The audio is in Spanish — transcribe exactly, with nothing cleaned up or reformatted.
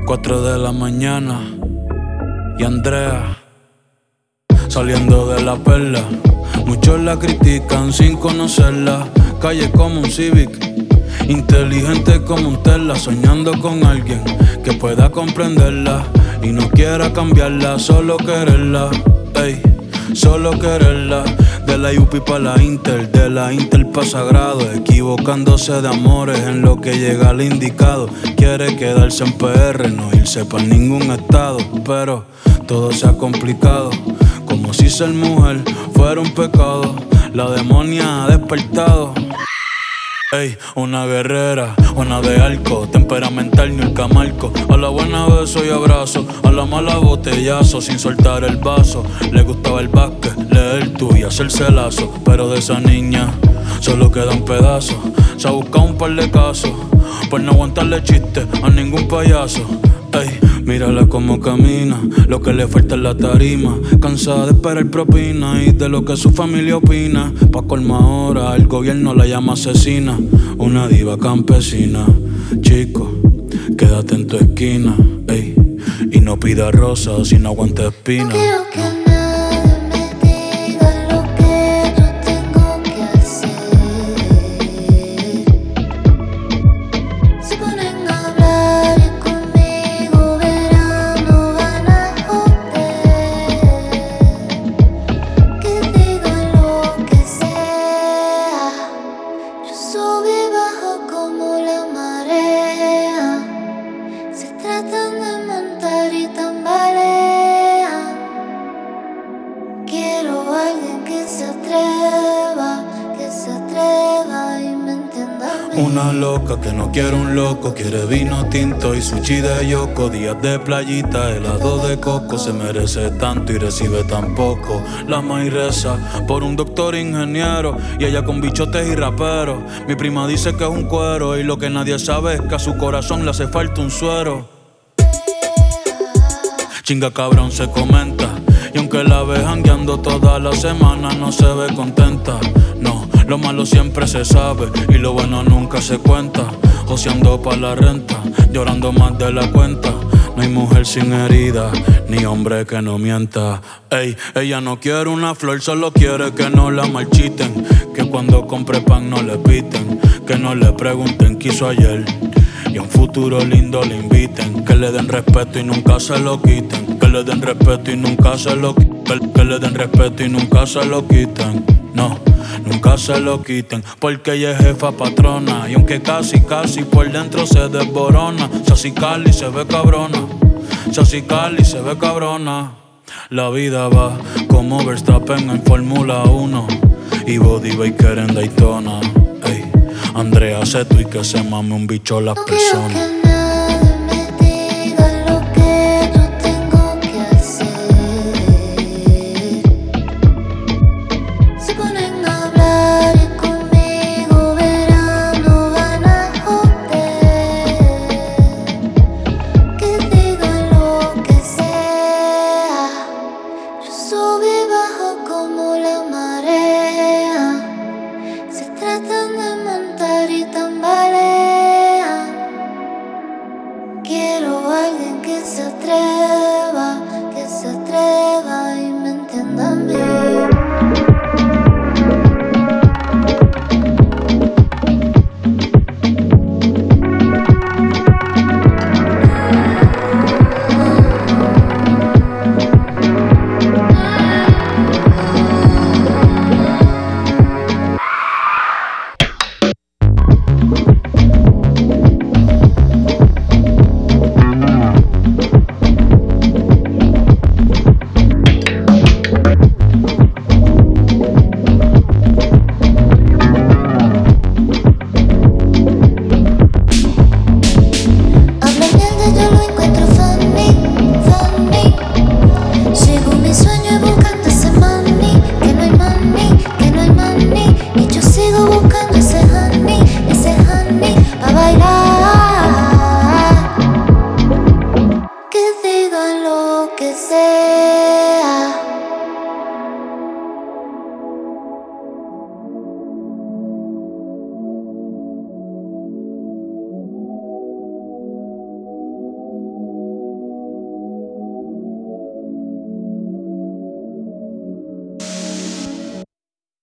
Cuatro de la mañana y Andrea saliendo de la perla. Muchos la critican sin conocerla. Calle como un Civic, inteligente como un Tesla, soñando con alguien que pueda comprenderla y no quiera cambiarla, solo quererla. Ey, solo quererla. De la U P pa' la Inter, de la Inter pa' Sagrado, equivocándose de amores en lo que llega al indicado. Quiere quedarse en P R, no irse pa' ningún estado, pero todo se ha complicado, como si ser mujer fuera un pecado. La demonia ha despertado. Ey, una guerrera, una de arco, temperamental ni el camarco. A la buena beso y abrazo, a la mala botellazo, sin soltar el vaso. Le gustaba el básquet, leer tú y hacerse lazo, pero de esa niña solo queda un pedazo. Se ha buscado un par de casos por no aguantarle chistes a ningún payaso. Ey, mírala como camina, lo que le falta es la tarima. Cansada de esperar propina y de lo que su familia opina. Pa' colmar ahora, el gobierno la llama asesina. Una diva campesina. Chico, quédate en tu esquina, ey, y no pida rosas si no aguanta espina. No quiero que nadie me diga lo que yo tengo que hacer. Se ponen a hablar y conmigo verán, no van a joder. Que digan lo que sea. Yo subo y bajo como la marea. Se tratan de montar y tambalean. Quiero a alguien que se atreva, que se atreva y me entienda a mí. Una loca que no quiere un loco, quiere vino tinto y sushi de yoko. Días de playita, helado de coco. Se merece tanto y recibe tan poco. La maíz reza por un doctor ingeniero y ella con bichotes y raperos. Mi prima dice que es un cuero y lo que nadie sabe es que a su corazón le hace falta un suero. Chinga cabrón se comenta, y aunque la ve jangueando toda la semana no se ve contenta. No, lo malo siempre se sabe y lo bueno nunca se cuenta. Joseando pa' la renta, llorando más de la cuenta. No hay mujer sin herida, ni hombre que no mienta. Ey, ella no quiere una flor, solo quiere que no la marchiten. Que cuando compre pan no le piten, que no le pregunten qué hizo ayer. Y a un futuro lindo le inviten, que le den respeto y nunca se lo quiten. Que le den respeto y nunca se lo quiten. Que, que le den respeto y nunca se lo quiten. No, nunca se lo quiten, porque ella es jefa patrona. Y aunque casi, casi por dentro se desborona. Sassy Cali se ve cabrona, Sassy Cali se ve cabrona. La vida va como Verstappen en Fórmula uno y Body Baker en Daytona. Ey, Andrea Seto y que se mame un bicho las No quiero personas. que nadie me diga lo que yo tengo que hacer. Se ponen a hablar y conmigo verán, no van a joder. Que digan lo que sea. Yo subo y bajo como la marea. Se tratan de montar y tambalean. Quiero a alguien que se atreva.